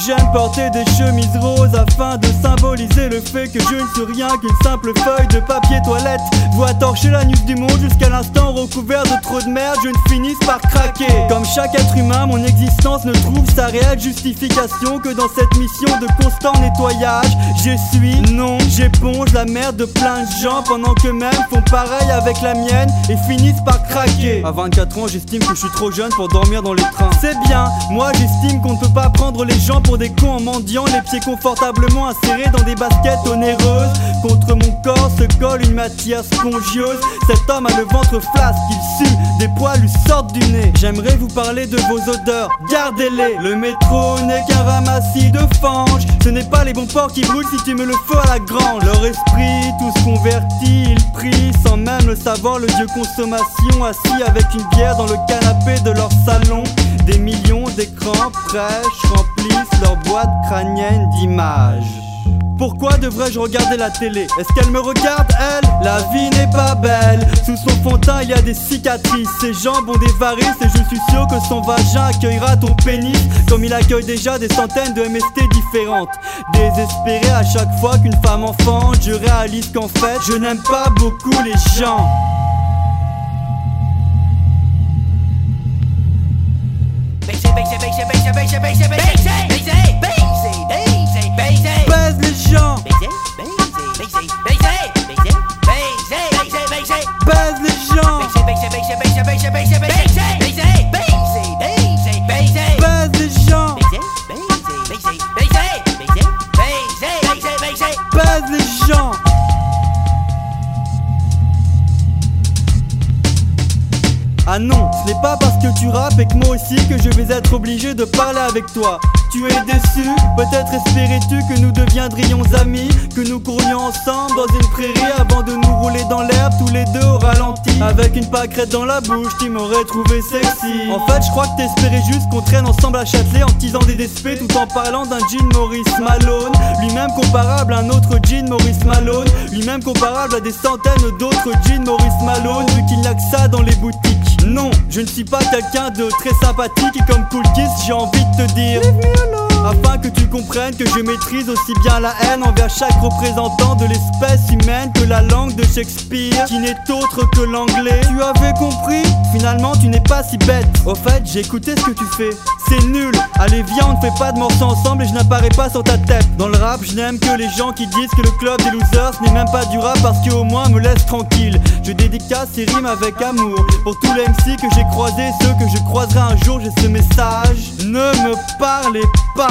J'aime porter des chemises roses afin de symboliser le fait que je ne suis rien qu'une simple feuille de papier toilette. Vois torcher la nuque du monde jusqu'à l'instant recouvert de trop de merde, je ne finisse par craquer. Comme chaque être humain, mon existence ne trouve sa réelle justification que dans cette mission de constant nettoyage. J'essuie, non, j'éponge la merde de plein de gens pendant qu'eux-mêmes font pareil avec la mienne et finissent par craquer. À 24 ans, j'estime que je suis trop jeune pour dormir dans les trains. C'est bien, moi j'estime qu'on ne peut pas prendre les gens pour des cons en mendiant, les pieds confortablement insérés dans des baskets onéreuses. Contre mon corps se colle une matière spongieuse. Cet homme a le ventre flasque, il sue, des poils lui sortent du nez. J'aimerais vous parler de vos odeurs, gardez-les. Le métro n'est qu'un ramassis de fange. Ce n'est pas les bons porcs qui brûlent si tu mets le feu à la grange. Leur esprit tous convertis, ils prient sans même le savoir le dieu consommation, assis avec une bière dans le canapé de leur salon. Des millions d'écrans prêches remplissent leur boîte crânienne d'images. Pourquoi devrais-je regarder la télé? Est-ce qu'elle me regarde, elle? La vie n'est pas belle. Sous son fond de teint il y a des cicatrices. Ses jambes ont des varices et je suis sûr que son vagin accueillera ton pénis comme il accueille déjà des centaines de MST différentes. Désespéré à chaque fois qu'une femme enfante, je réalise qu'en fait je n'aime pas beaucoup les gens. Baise les gens. Baise les gens. Baise les gens. Baise les gens. Ah non, ce n'est pas parce que tu rappes et que moi aussi que je vais être obligé de parler avec toi. Tu es déçu, peut-être espérais-tu que nous deviendrions amis, que nous courions ensemble dans une prairie avant de nous rouler dans l'herbe tous les deux au ralenti. Avec une pâquerette dans la bouche, tu m'aurais trouvé sexy. En fait, je crois que t'espérais juste qu'on traîne ensemble à Châtelet en teasant des DSP tout en parlant d'un jean Maurice Malone. Lui-même comparable à un autre jean Maurice Malone. Lui-même comparable à des centaines d'autres jeans Maurice Malone, vu qu'il n'y a que ça dans les boutiques. Non, je ne suis pas quelqu'un de très sympathique et comme Cool Kiss, j'ai envie de te dire afin que tu comprennes que je maîtrise aussi bien la haine envers chaque représentant de l'espèce humaine que la langue de Shakespeare, qui n'est autre que l'anglais. Tu avais compris? Finalement tu n'es pas si bête. Au fait, j'ai écouté ce que tu fais, c'est nul. Allez viens, on ne fait pas de morceaux ensemble et je n'apparais pas sur ta tête. Dans le rap, je n'aime que les gens qui disent que le club des losers ce n'est même pas du rap parce qu'au moins me laisse tranquille. Je dédicace ces rimes avec amour pour tous les MC que j'ai croisés, ceux que je croiserai un jour. J'ai ce message: ne me parlez pas.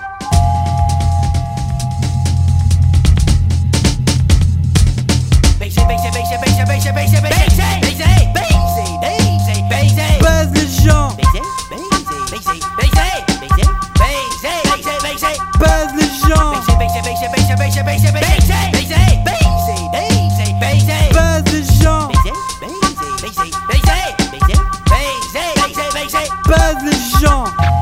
Baise les gens. Baise les gens. Baise les gens. Baise les gens.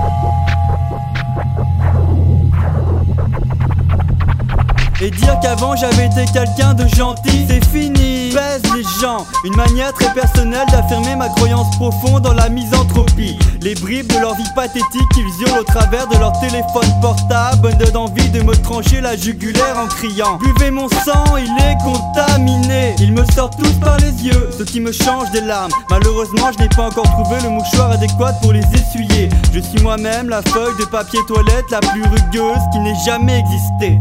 Et dire qu'avant j'avais été quelqu'un de gentil, c'est fini. Baise les gens, une manière très personnelle d'affirmer ma croyance profonde dans la misanthropie. Les bribes de leur vie pathétique qu'ils hurlent au travers de leur téléphone portable me donnent envie de me trancher la jugulaire en criant: buvez mon sang, il est contaminé. Ils me sortent tous par les yeux, ce qui me change des larmes. Malheureusement je n'ai pas encore trouvé le mouchoir adéquat pour les essuyer. Je suis moi-même la feuille de papier toilette la plus rugueuse qui n'ait jamais existé.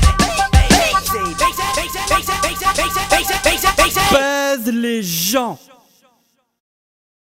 Baise les gens.